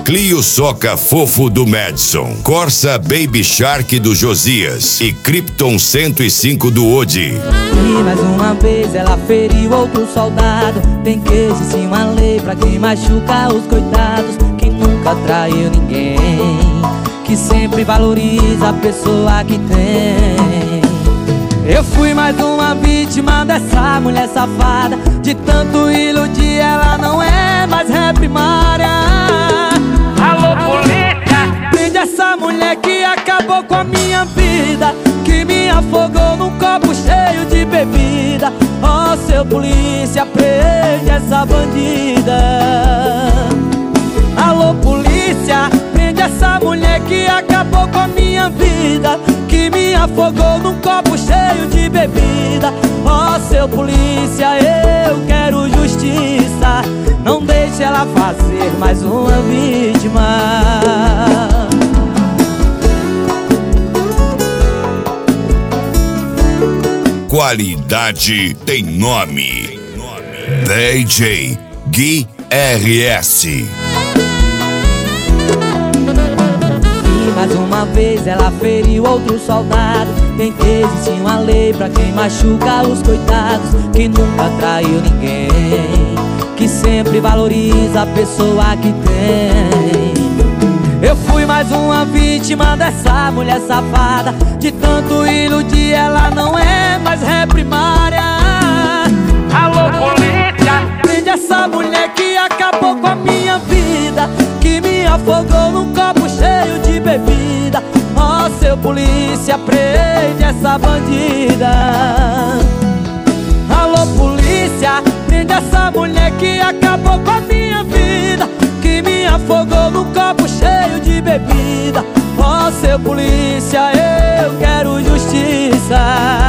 Clio Soca Fofo do Madison, Corsa Baby Shark do Josias e Krypton 105 do Odi. E mais uma vez ela feriu outro soldado. Tem que existir uma lei pra quem machuca os coitados, que nunca traiu ninguém, que sempre valoriza a pessoa que tem. Eu fui mais uma vítima dessa mulher safada. De tanto iludir ela não é mais ré primária. Alô, polícia! Prende essa mulher que acabou com a minha vida, que me afogou num copo cheio de bebida. Ó, seu polícia, prende essa bandida. Alô, polícia! Prende essa mulher que acabou com a minha vida, que me afogou num copo cheio de bebida. Ó, seu polícia, eu quero justiça. Não deixe ela fazer mais uma vítima. Qualidade tem nome. DJ Gui RS. Mais uma vez ela feriu outro soldado. Tem que existir uma lei pra quem machuca os coitados, que nunca traiu ninguém, que sempre valoriza a pessoa que tem. Eu fui mais uma vítima dessa mulher safada. De tanto iludir ela não é mais ré primária. Alô, polícia! Prende essa mulher que acabou com a minha vida, que me afogou num copo cheio de bebida. Ó, seu polícia, prende essa bandida. Alô, polícia, prende essa mulher que acabou com a minha vida, que me afogou num copo cheio de bebida. Ó, seu polícia, eu quero justiça.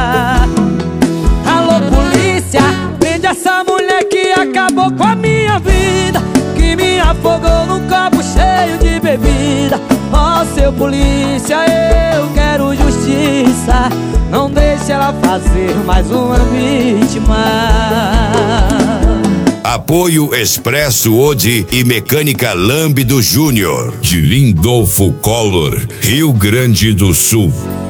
Alô, polícia, prende essa mulher que acabou com a minha vida, que me afogou num copo cheio de bebida. Ó, seu polícia, eu quero justiça. Não deixe ela fazer mais uma vítima. Apoio Expresso Odi e Mecânica Lâmbido Júnior, de Lindolfo Collor, Rio Grande do Sul.